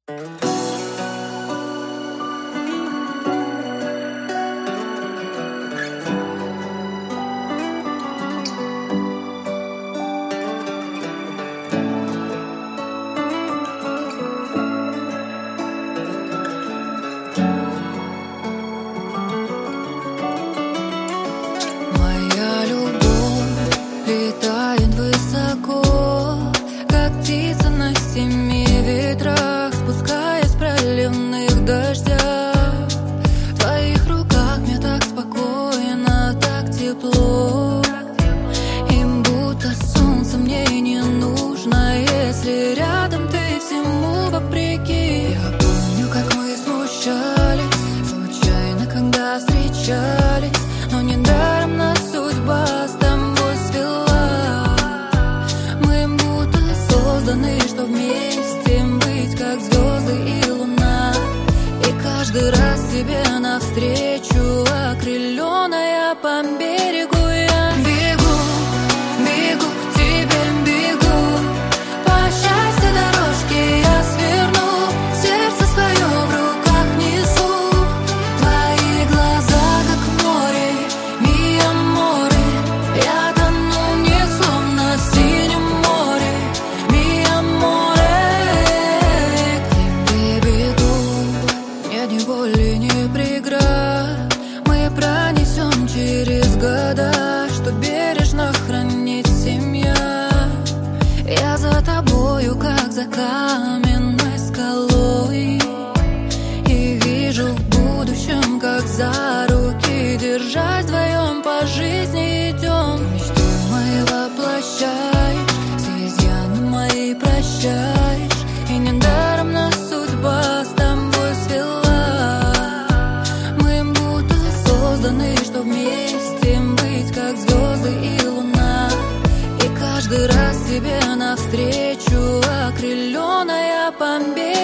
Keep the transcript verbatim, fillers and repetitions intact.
Моя любовь летает высоко, как птица на семи ветрах, спускаясь с проливных дождях. В твоих руках мне так спокойно, так тепло, им будто солнце мне не нужно, если рядом ты всему вопреки. Я помню, как мы смущались случайно, когда встречались, но недаром нас судьба с тобой свела. Мы будто созданы, что вместе быть, как звезды и луна. И каждый раз тебе навстречу, окрыленная по берегу я бегу, бегу к тебе, бегу. По счастью дорожки я сверну, сердце свое в руках несу. Твои глаза, как море, ми аморе. Я тону в них, словно в синем море, ми аморе. К тебе бегу, нет ни боли, ни преград. Мы пронесем через года, что бережно хранит семья. Я за тобою, как за каменной скалой, и вижу в будущем, как за руки, держась вдвоем по жизни идем. Мечты мои воплощаешь, все изъяны мои прощаешь, и недаром нас судьба с тобой свела. Мы будто созданы, что вместе быть, как звезды и луна. И каждый раз тебе навстречу, окрыленная по берегу